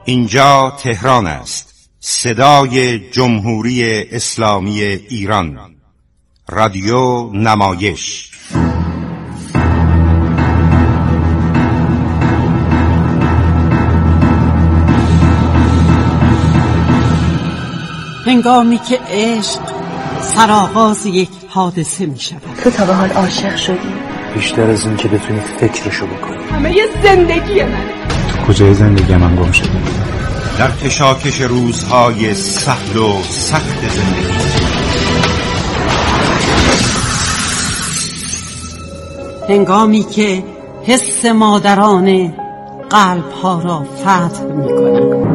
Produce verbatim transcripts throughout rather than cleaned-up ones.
اینجا تهران است، صدای جمهوری اسلامی ایران، رادیو نمایش. هنگامی که عشق سرآغاز یک حادثه می شود. تو تا به حال عاشق شدی؟ بیشتر از این که بتونی فکرشو بکنی. همه یه زندگی منه. تو کجای زندگی من گم شدی؟ در کشاکش روزهای سهل و سخت زندگی. هنگامی که حس مادرانه قلب‌ها را فتح می‌کند.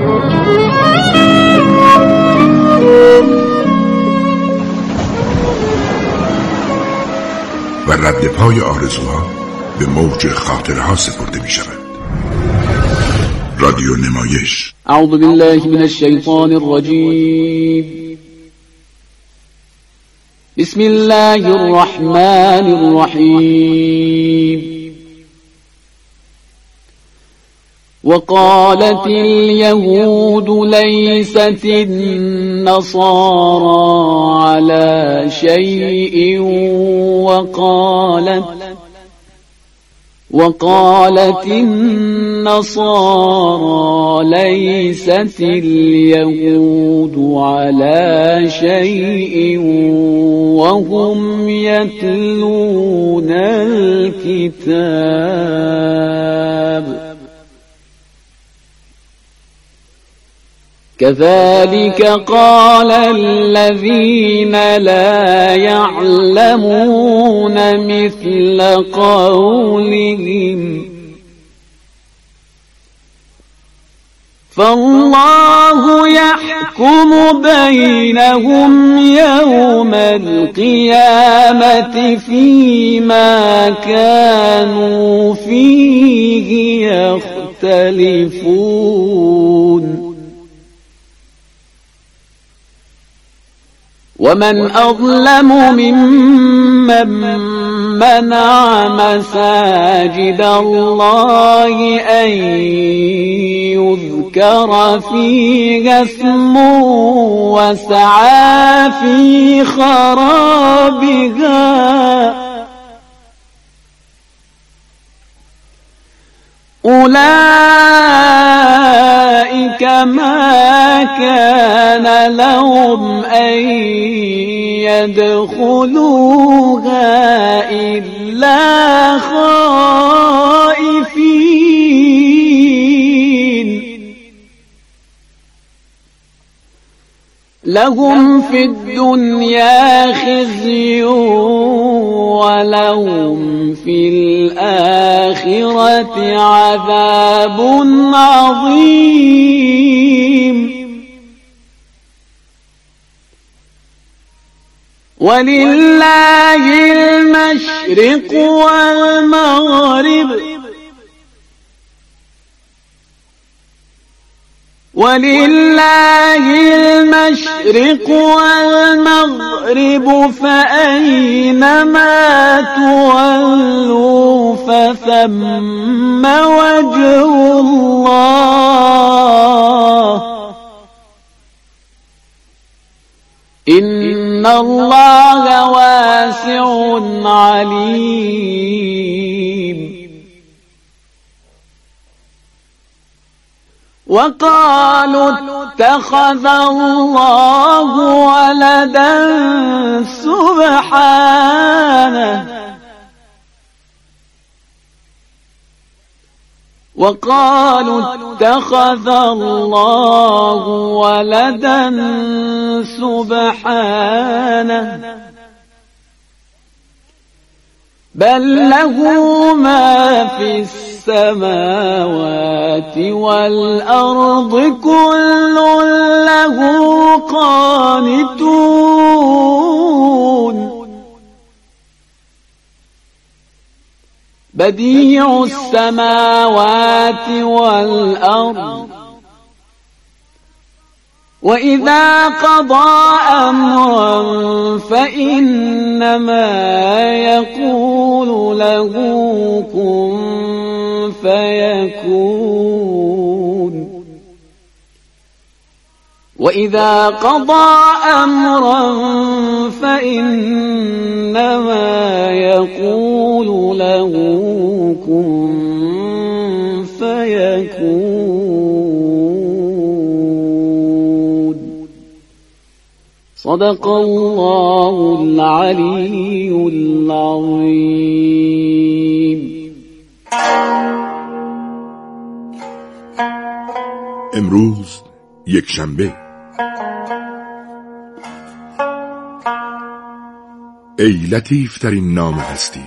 و رد پای آرزوها به موج خاطرها سپرده می شود. رادیو نمایش. اعوذ بالله من الشیطان الرجیم. بسم الله الرحمن الرحیم. وقالت اليهود ليست النصارى على شيء وقالت وقالت النصارى ليست اليهود على شيء وهم يتلون الكتاب كذلك قال الذين لا يعلمون مثل قولهم فالله يحكم بينهم يوم القيامة فيما كانوا فيه يختلفون ومن أظلم ممن منع مساجد الله أن يذكر فيها اسمه وسعى في خرابها أولئك ما كان لهم أن يدخلوها إلا خائفين لهم في الدنيا خزي ولهم في الآخرة عذاب عظيم ولله المشرق والمغرب ولله المشرق والمغرب فأينما تولوا فثم وجه الله إن الله واسع عليم وقالوا اتخذ الله ولدا سبحانه وقالوا اتخذ الله ولدا سبحانه بل له ما في السماوات والأرض كل له قانتون بديع السماوات والأرض وإذا قضى أمرا فإنما يقول له كن فيكون وإذا قضى أمرا فإنما يقول له كن فيكون. صدق الله العلي العظيم. امروز یک شنبه. ای لطیف ترین نام هستی،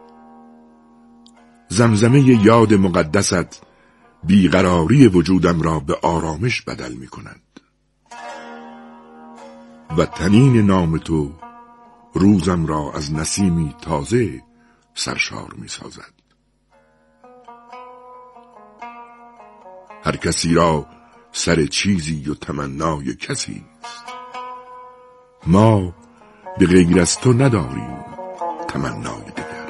زمزمه یاد مقدست بیقراری وجودم را به آرامش بدل می کند و تنین نام تو روزم را از نسیمی تازه سرشار می سازد. هر کسی را سر چیزی و تمنای کسی است، ما به غیر از تو نداریم تمنای دیگر.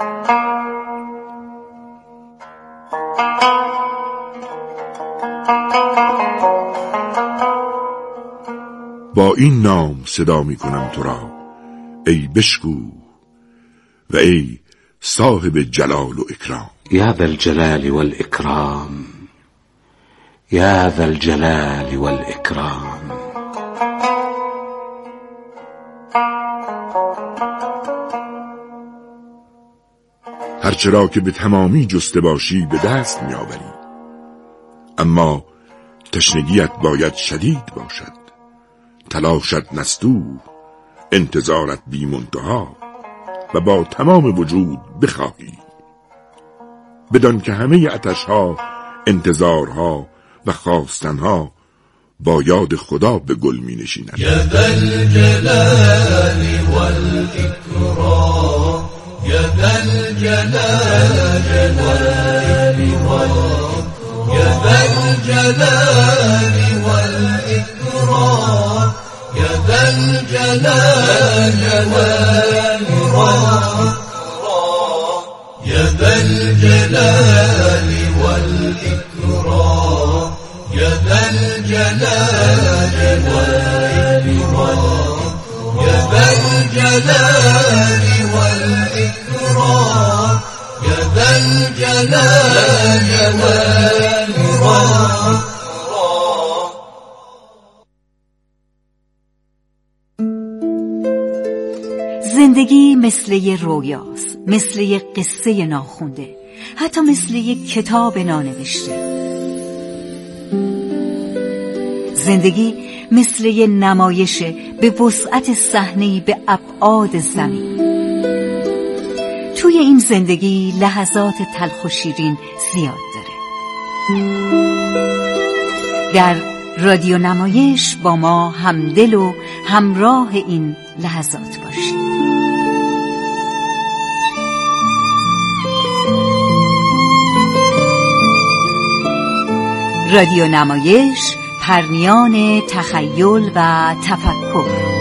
با این نام صدا می کنم تو را ای بشکو و ای صاحب جلال و اکرام. یا ذا الجلال والاکرام، یا ذا الجلال والاکرام. هرچرا که به تمامی جسته باشی به دست می آوری، اما تشنگیت باید شدید باشد، تلاشت نستوه، انتظارت بی منتها و با تمام وجود بخواهی، بدان که همه عطشها، انتظارها و خواستنها با یاد خدا به گل می نشیند. یا ذا الجلال والاکرام، یا ذا الجلال والاکرام، یا ذا الجلال والاکرام، یا ذا الجلال والاکرام، یا ذا الجلال والاکرام، یا ذا الجلال والاکرام، یا ذا الجلال والاکرام، یا ذا الجلال والاکرام. زندگی مثل یه رویاست، مثل یه قصه ناخونده، حتی مثل یه کتاب نانوشته. زندگی مثل یه نمایشه به وسعت صحنه‌ای به ابعاد زمین. توی این زندگی لحظات تلخ و شیرین زیاد داره. در رادیو نمایش با ما همدل و همراه این لحظات باشید. رادیو نمایش، پرمیان تخیل و تفکر.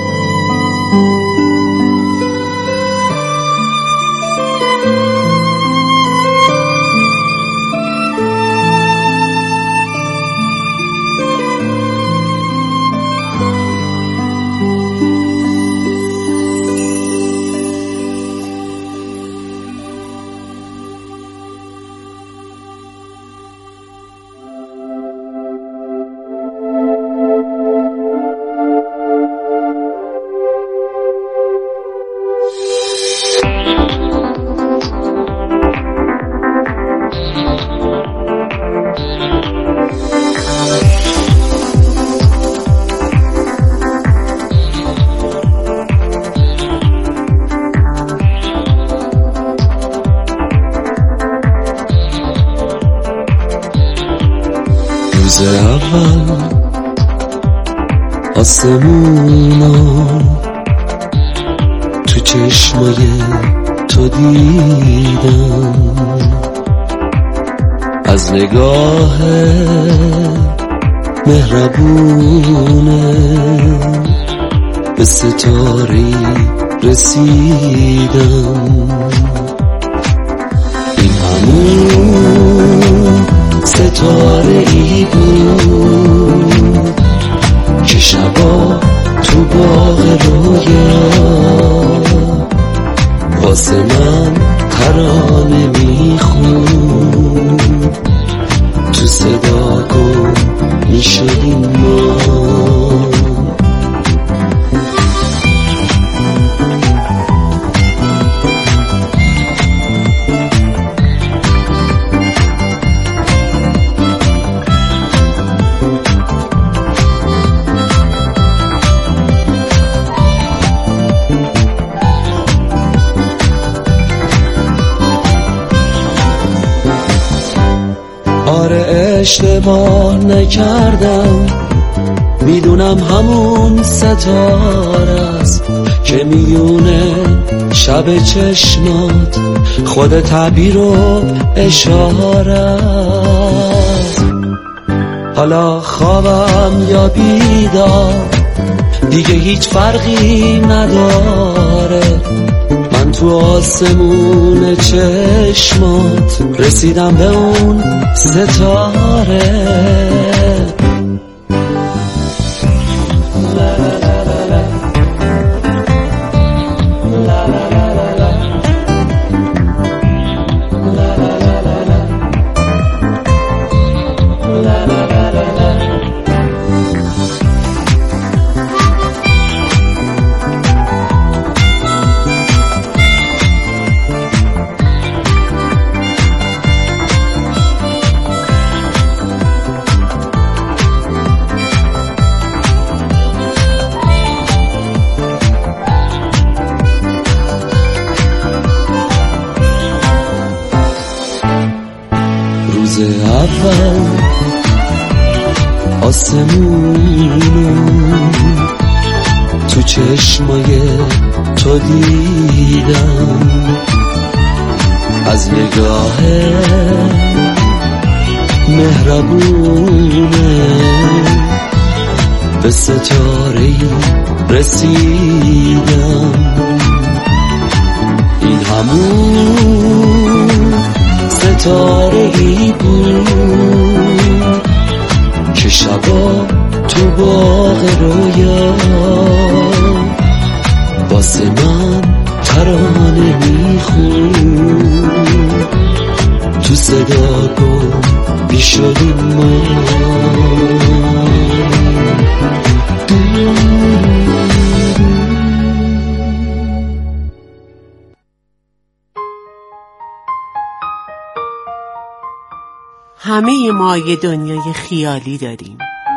روز اول آسمونا تو چشمای تو دیدم، از نگاه مهربونه به ستاره رسیدم. این همون ستاره ای بود که که شبا تو باغ رویا واسه من ترانه میخون، تو صدا گم میشدیم ما. آره اشتباه نکردم، میدونم همون ستاره است که میونه شب چشمات خود تعبیر و اشاره است. حالا خوابم یا بیدار دیگه هیچ فرقی نداره، من تو آسمون چشمات رسیدم به اون ستاره. روز اول آسمونو تو چشمای تو دیدم، از نگاه مهربونه به ستاره‌ای رسیدم. این همون ستاره‌ای بود که شبا تو باغ رویا واسه من ترانه میخون، تو صدا گم بیشدیم ما. همه ما یه دنیای خیالی داریم.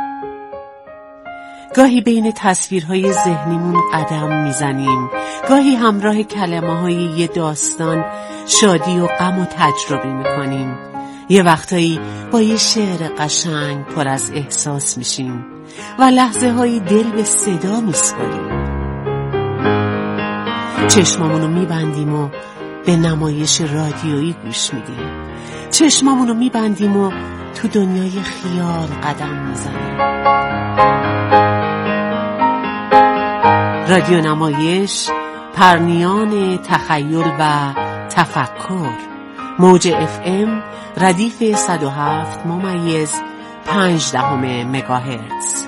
گاهی بین تصویرهای ذهنیمون قدم میزنیم، گاهی همراه کلمه‌های یه داستان شادی و غم و تجربه میکنیم، یه وقتایی با یه شعر قشنگ پر از احساس میشیم و لحظه های دل به صدا میسپاریم. چشمامونو میبندیم و به نمایش رادیویی گوش میدیم، چشمامونو میبندیم و تو دنیای خیال قدم میزنیم. رادیو نمایش، پرنیان تخیل و تفکر، موج اف ام ردیف صد و هفت ممیز پنج دهم مگاهرتز.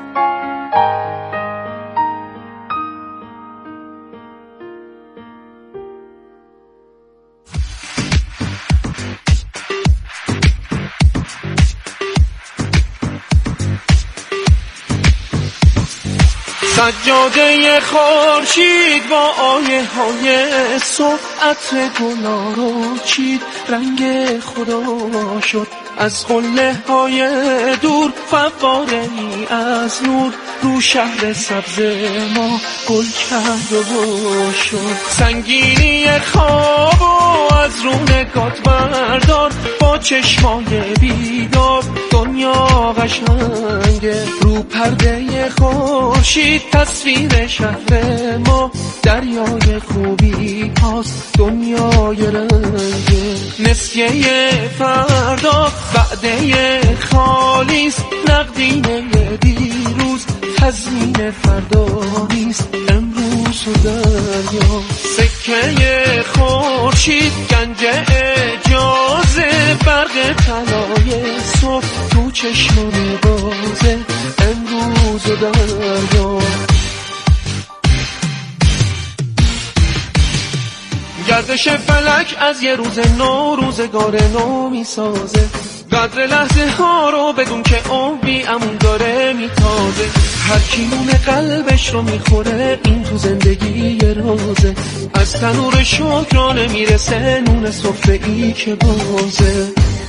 سجاده خورشید با آیه های صبح عطر گلا رو چید، رنگ خدا شد از قله های دور، فواره ای از نور رو شهر سبز ما گل کرد و شد. سنگینی خواب و از رو نگات بردار، با چشمای بیدار دنیا قشنگه. رو پرده خورشید تصویر شهر ما، دریای خوبی هاست دنیای رنگه. نسیه فردا وعده خالیست، نقدینه دیروز تزیین فردا نیست امروز و دریا. سکه خورشید گنج اجازه، برق طلای صبح تو چشمان بازه امروز و دریا. گردش فلک از یه روز نو روزگار نو میسازه، قدر لحظه ها رو بدون که عمری امون داره میتازه. هر کی نون قلبش رو میخوره این تو زندگی یه رازه، از تنور شکرانه میرسه نون سفره ای که بازه.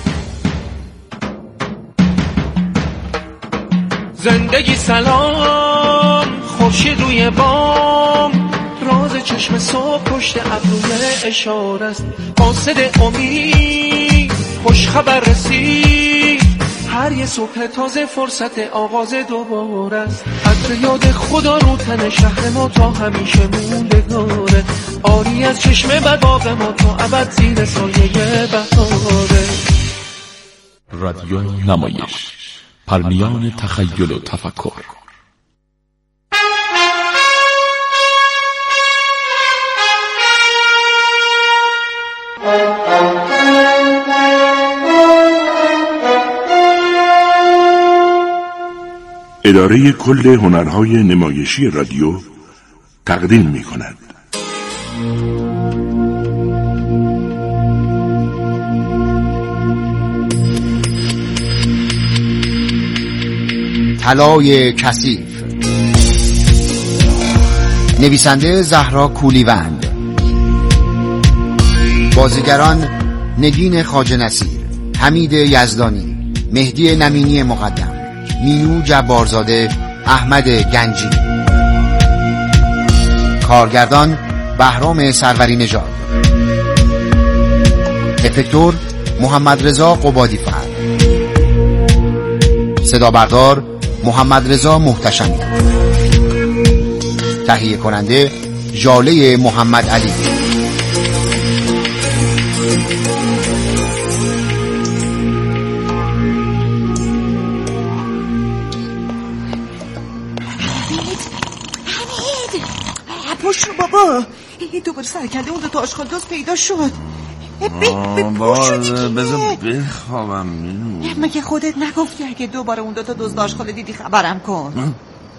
زندگی سلام، خورشید روی بام، راز چشم صبح پشت ابروی اشاره است. قاصد امید خوش خبر رسید، هر یه صبح تازه فرصت آغاز دوباره است. عطر یاد خدا رو تن شهر ما تا همیشه موندگاره، آری از چشم بد باغ ما تا ابد زیر سایه بهاره. رادیو نمایش، پرمیان تخیل و تفکر. اداره کل هنرهای نمایشی رادیو تقدیم می کند. طلای کثیف، نویسنده زهرا کولیوند، بازیگران نگین خواجه نصیر، حمید یزدانی، مهدی نمینی مقدم، مینو جبارزاده، احمد گنجی. کارگردان بهرام سروری نژاد. افکتور محمد رضا قبادی فرد. صدا بردار محمد رضا محتشمی. تهیه کننده ژاله محمد علی. پشت رو بابا، دوباره سرکنده اون دو تا آشغال دوست پیدا شد. بذار بخوابم. مگه خودت نگفتی اگه دوباره اون دو تا دزد آشغال دیدی خبرم کن؟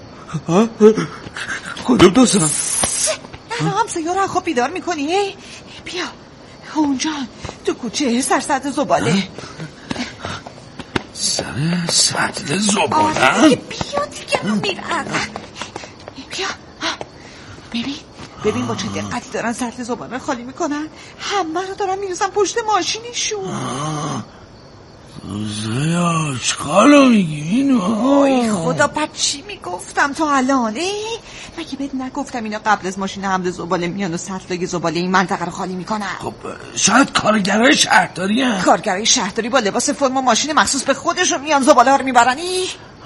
کدوم دوستا؟ همسایه‌ها رو خواب بیدار میکنی؟ بیا اونجا تو کوچه سر سطل زباله. سر سطل زباله؟ آره بیا دیگه من میرم. بیا ببین ببین با چه دقتی دارن سطل زباله خالی میکنن، همه رو دارن میرسن پشت ماشینشون. دوزه آشغالو میگین؟ آی خدا بعد چی میگفتم تا الان؟ مگه بهت نگفتم اینا قبل از ماشین حمل زباله میان و سطل زباله این منطقه رو خالی میکنن؟ خب شاید کارگرای شهرداری هم. کارگرای شهرداری با لباس فرم و ماشین مخصوص به خودشون میان زباله ها رو میبرنی؟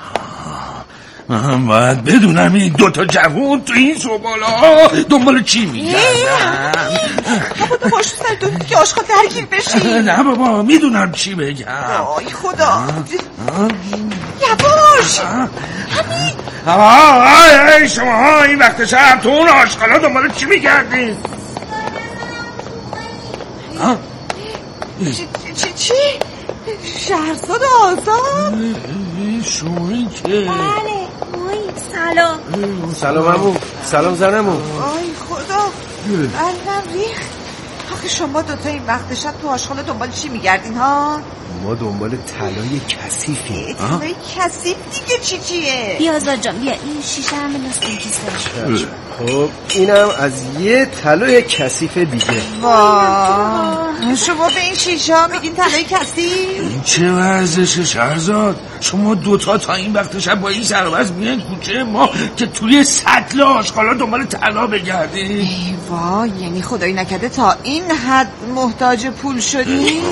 من باید بدونم این دوتا جوون تو این زباله ها دنبال چی میگردن. بابا تو باش سر تو که آشغال درگیر بشی. نه بابا میدونم چی بگم. آی خدا یواش همین. آی شما ها این وقت شب تو اون آشغال ها دنبال چی میگردین؟ چی چی چی؟ شهرزاد آزاد؟ شمایی که؟ بله مایی سلام. سلام عمو. سلام زنمو. آی خدا قلبم ریخت. آخه شما دوتا این وقت شب تو آشغال دنبال چی میگردین ها؟ ما دنبال طلای کثیفی. طلای کثیف دیگه چی چیه؟ بیا آزاد جان بیا این شیشه هم بنداز تو کیسه. خب اینم از یه طلای کثیف دیگه. واه شما به این شیشه ها میگین طلای کثیف؟ این چه ورزشه شهرزاد؟ شما دوتا تا این وقت شب با این سرباز میان کوچه ما که توی سطل آشغالا دنبال طلا بگردیم. ای وای یعنی خدایی نکرده تا این حد محتاج پول شدی؟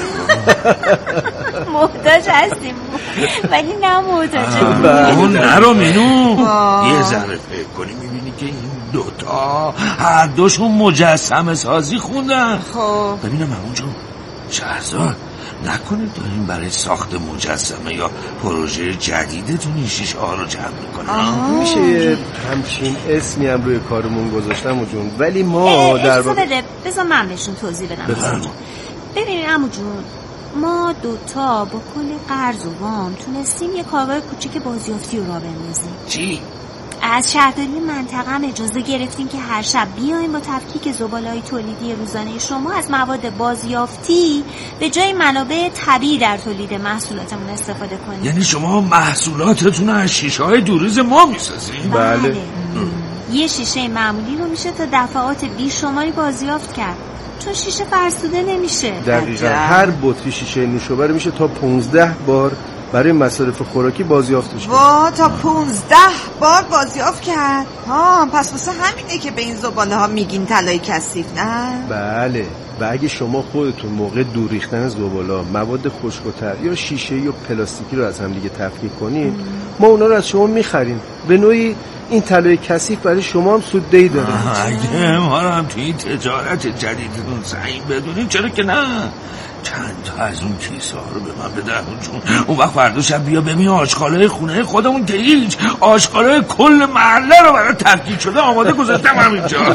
محتاج هستیم ولی نه محتاج اون نرو مینو. یه ذره فکر کنی میبینی که این دوتا هر دوشون مجسمه سازی خوندن. خب ببینم همون جون شهرزاد نکنید داریم برای ساخت مجسمه یا پروژه جدیدتون این شیشه ها رو جمع میکنم. میشه همچین اسمی هم روی کارمون گذاشتم جون ولی ما در واقع بده بذار من بهشون توضیح بدم. ببینید عمو جون ما دوتا با کل قرض و وام تونستیم یه کارگاه کوچیک بازیافتی رو راه بندازیم. چی؟ از شهرداری منطقه هم اجازه گرفتیم که هر شب بیایم با تفکیک زباله‌های تولیدی روزانه شما از مواد بازیافتی به جای منابع طبیعی در تولید محصولاتمون استفاده کنیم. یعنی شما محصولاتتون از شیشه‌های دوریز ما می‌سازین؟ بله. یه شیشه معمولی رو میشه تا دفعات بیشماری بازیافت کرد، چون شیشه فرسوده نمیشه. دقیقاً هر بطری شیشه نوشابه میشه تا پونزده بار برای مصارف خوراکی بازیافت بشه. وا تا پونزده بار بازیافت کرد. ها پس واسه همینه که به این زباله ها میگین طلای کثیف، نه؟ بله. و اگه شما خودتون موقع دور ریختن زباله مواد خشک‌تر یا شیشه یا پلاستیکی رو از هم دیگه تفکیک کنید، ما اونا رو از شما میخریم. به نوعی این طلای کثیف برای شما هم سوددهی داره. اگه ما رو هم توی این تجارت جدیدتون سعیم بدونیم چرا که نه. چند تا از اون کیسه ها رو به من بده چون اون وقت فردا شب بیا ببین آشغالای خونه خودمون که هیچ آشغالای کل محله رو برای تفکیک شده آماده گذاشتم همینجا.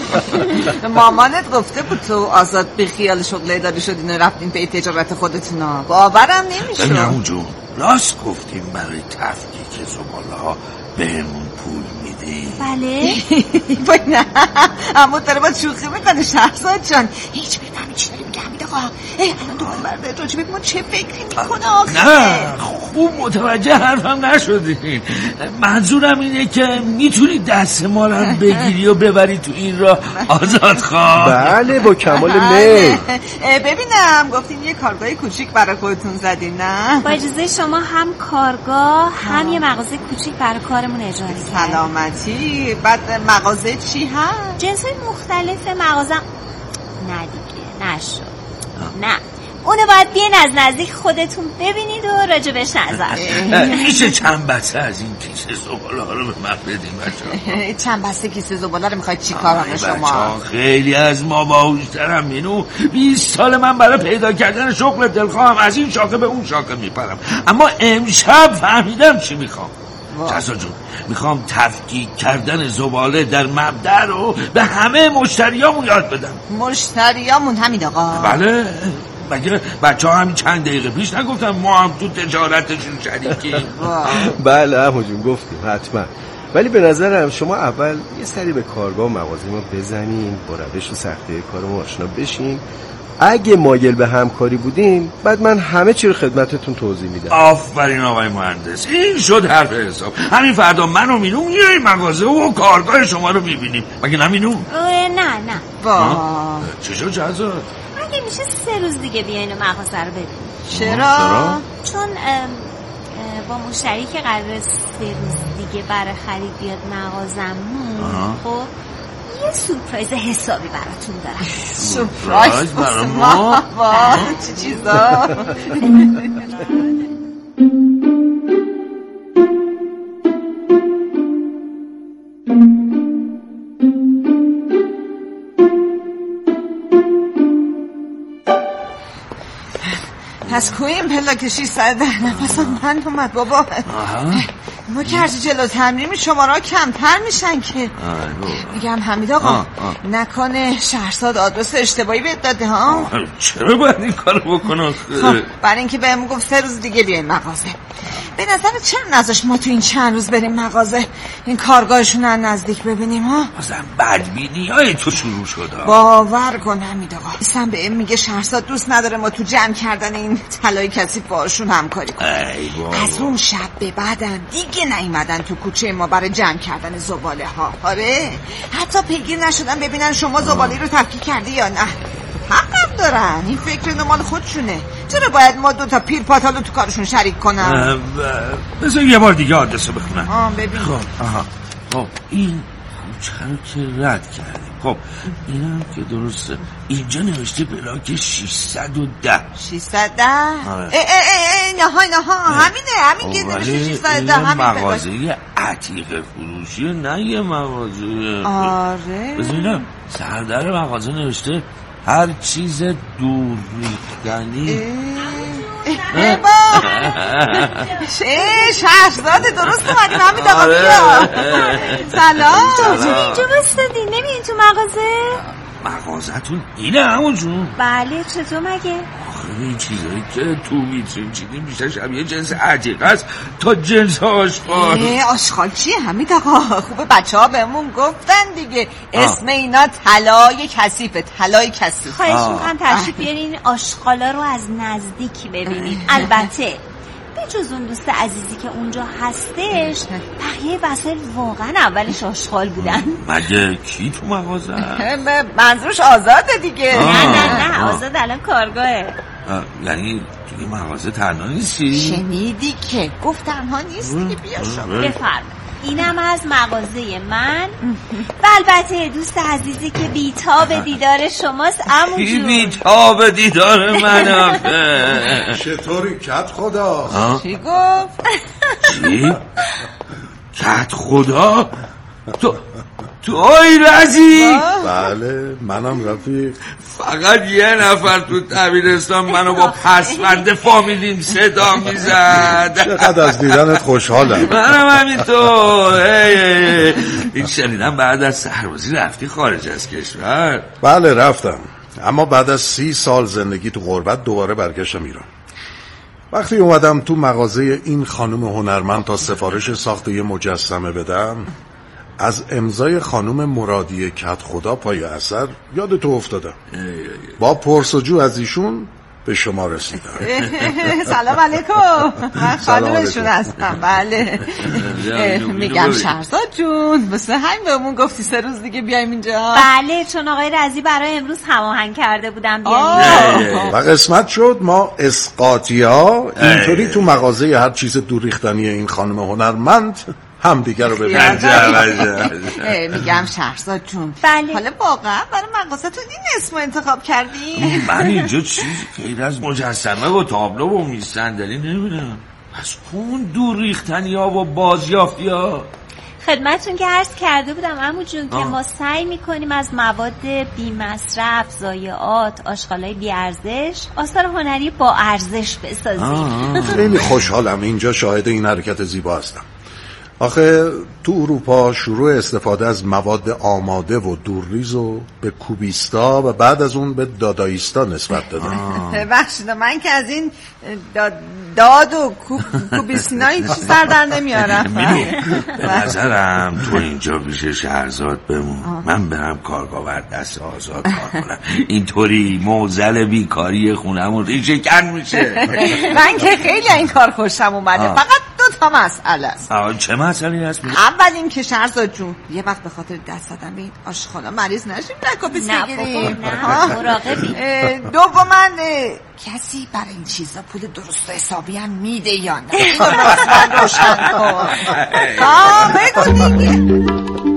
مامانت گفته بود تو آزاد بی خیال شغله داری شدین و رفتین به تجارت خودتونا. باورم نمیشه. ببینم جون راست گفتیم برای تفکیک زباله ها بهمون پول میدی؟ بله. وای نه اما داره با شوخی میکنه شهرزاد جان. هیچ بفهمی چی داری میگه حمید آقا. الان دوباره برده راجع به ما چه فکری میکنه آخه؟ نه خوب متوجه حرفم نشدین. منظورم اینه که میتونی دست ما رو بگیری و ببری تو این راه آزادخواه. بله با کمال میل. ببینم گفتین یه کارگاه کوچیک برای خودتون زدین، نه؟ با اجازه شما هم کارگاه هم یه مغازه کوچیک برای کارمون اجاره کردیم. سلامتی. بعد مغازه چی هست؟ جنسای مختلف مغازه. نه دیگه نشد. نه اونو باید بیاین از نزدیک خودتون ببینید و راجبش نظر. میشه چند بسته از این کیسه زباله ها رو به من بدیم بچه‌ها؟ چند بسته کیسه زباله رو میخواید چی کار کنه شما؟ خیلی از ما باهوش‌ترم مینو. بیست سال من برای پیدا کردن شغل دلخواهم از این شاخه به اون شاخه میپرم، اما امشب فهمیدم چی میخوام. جزا جون میخوام تفکیک کردن زباله در مبدأ رو به همه مشتریامون یاد بدم. مشتریامون همین آقا؟ بله. مگه بچه ها همین چند دقیقه پیش نگفتم ما هم تو تجارتشون شریکیم؟ بله همون جون گفتیم حتما. ولی به نظرم شما اول یه سری به کارگاه و مغازه ما بزنین، با روش و سختی کارمون آشنا بشین. اگه مایل به همکاری بودین بعد من همه چی رو خدمتتون توضیح میدم. آفرین آقای مهندس، این شد حرف حساب. همین فردا من و مینو میای مغازه و کارگاه شما رو میبینیم. مگه نه مینو؟ نه نه. وا چی شد جزا؟ اگه میشه سه روز دیگه بیاین و مغازه رو ببینیم. چرا؟ چون با مشتری که قراره سه روز دیگه برای خرید بیاد مغازمون، خب یه سورپرایز حسابی براتون دارم. سورپرایز برای ما؟ واه چه چیزا؟ پس کوی این پلاک شیصد نفسم بند اومد بابا. ما که هرچی جلو تمرین شماره ها کمتر میشن که. میگم حمید آقا نکنه شهرزاد آدرس اشتباهی بهت داده ها؟ چرا باید این کارو بکنه؟ خب برای اینکه بهمون گفت سه روز دیگه بیاین مغازه. به نظر چرا نذاش ما تو این چند روز بریم مغازه این کارگاهشون رو نزدیک ببینیم ها؟ بازم بدبینی های تو شروع شده. باور کن حمید آقا ایسم به این میگه شهرزاد دوست نداره ما تو جمع کردن این طلای کثیف باشون همکاری کنیم. از اون شب به بعدم دیگه نیومدن تو کوچه ما برای جمع کردن زباله ها. آره حتی پیگیر نشدن ببینن شما زباله رو تفکیک کردی یا نه. حقم دارن، این فکر نمال خودشونه. چرا باید ما دوتا پیر پاتالو تو کارشون شریک کنن؟ بذار یه بار دیگه آدرسو بخونم. آه ببین. خب آها خب این کوچه رو که رد کردیم. خب اینم که درسته اینجا نوشته بلاک ششصد و ده. ششصد و ده؟ اه اه اه نها نها همینه همین که نوشته ششصد و ده. همین مغازه عتیق فروشی نه یه مغازه. آره بذارینم سردر مغازه نوشته هر چیز دور ریختنی. اه با شهرزاده درست اومدیم حمید آقا بیا. سلام چون اینجا بستدین نمیین تو مغازه؟ مغازتون اینه همون جون؟ بله چطور مگه؟ این چیزایی که تو ویترین چیدیم بیشتر شبیه جنس عتیق است تا جنس آشغال. آشغال چیه حمید آقا؟ خوبه بچه ها بهمون گفتن دیگه. اسم اینا طلای کثیفه، طلای کثیف. خواهش میکنم تشریف بیارین آشغالا رو از نزدیک ببینید. البته به جز اون دوست عزیزی که اونجا هستش بقیه وسایل واقعا اولش آشغال بودن. مگه کی تو مغازه؟ منظورش آزاده دیگه. نه نه نه آزاد الان کارگاهه. یعنی توی مغازه تنها نیستی؟ شنیدی که گفت تنها نیست دیگه. بیا شما بفرمایید. اینم از مغازه من و البته دوست عزیزی که بیتاب دیدار شماست عمو جون. کی بیتاب دیدار من آخه؟ چطوری کت خدا؟ چی گفت؟ چی؟ کت خدا؟ تو توی رزی؟ بله منم رفیق. فقط یه نفر تو دبیرستان منو با پسوند فامیلیم صدا میزد. چقدر از دیدنت خوشحالم. منم همینطور. این شنیدم بعد از سربازی رفتی خارج از کشور. بله رفتم، اما بعد از سی سال زندگی تو غربت دوباره برگشتم ایران. وقتی اومدم تو مغازه این خانم هنرمند تا سفارش ساخت یه مجسمه بدم، از امضای خانم مرادی کت خدا پای اثر یاد تو افتادم. با پرسجو از ایشون به شما رسیدم. سلام علیکم، من خانمشون هستم. بله میگم شهرزاد جون واسه همین بهمون گفتی سه روز دیگه بیایم اینجا. بله چون آقای رضی برای امروز هماهنگ کرده بودم بیایم. و قسمت شد ما اسقاطی ها اینطوری تو مغازه هر چیز دور ریختنی این خانم هنرمند هم دیگر رو ببینیم. میگم شهرزاد جون بله حالا واقعا برای مغازتون این اسمو انتخاب کردی؟ من اینجا چیزی غیر از مجسمه و تابلو و میز صندلی نمیدونم. از اون دور ریختنی ها و بازیافتی ها خدمتون که عرض کرده بودم عمو جون که ما سعی میکنیم از مواد بی مصرف، ضایعات، آشغالای بی ارزش آثار هنری با ارزش بسازیم. خیلی خوشحالم اینجا شاهد این حرکت زیبا هستم. آخه تو اروپا شروع استفاده از مواد آماده و دورریز و به کوبیستا و بعد از اون به داداییستا نسبت دادن. بخشید من که از این داد, داد و کوب کوبیسنا هیچ سر در نمیارم. به نظرم تو اینجا پیش شهرزاد بمون، من برم کارگاه ور دست آزاد کار کنم. اینطوری موزل بیکاری خونمون ریشه کن میشه. من که خیلی این کار خوشم اومده. فقط دو تا مسئله است. چه مسئله هست؟ اول این که شهرزاد جون یه وقت به خاطر دست دادن به این آشغالا مریض نشیم نکوبیس بگیریم. نه مراقبی. دوما کسی برای این چیزا پول درست و حسابی هم میده یا نه؟ اینو باز من روشن کن. ها بگو دیگه.